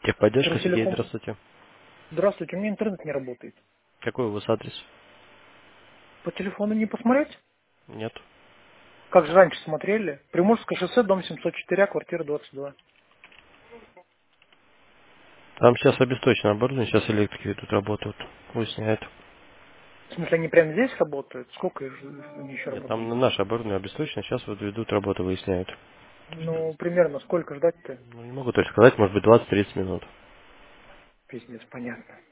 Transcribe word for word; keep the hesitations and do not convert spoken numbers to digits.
Техподдержка, Сергей, Ростелеком. здравствуйте. Здравствуйте, у меня интернет не работает. Какой у вас адрес? По телефону не посмотреть? Нет. Как же раньше смотрели? Приморское шоссе, дом семьсот четыре, квартира двадцать два. Там сейчас обесточено оборудование, сейчас электрики тут работают, выясняют. В смысле, они прямо здесь работают? Сколько их- они еще Нет, работают? там наше оборудование обесточено, сейчас вот ведут работу, выясняют. Ну, примерно сколько ждать-то? Ну, не могу точно сказать, может быть двадцать-тридцать минут. Пиздец, понятно.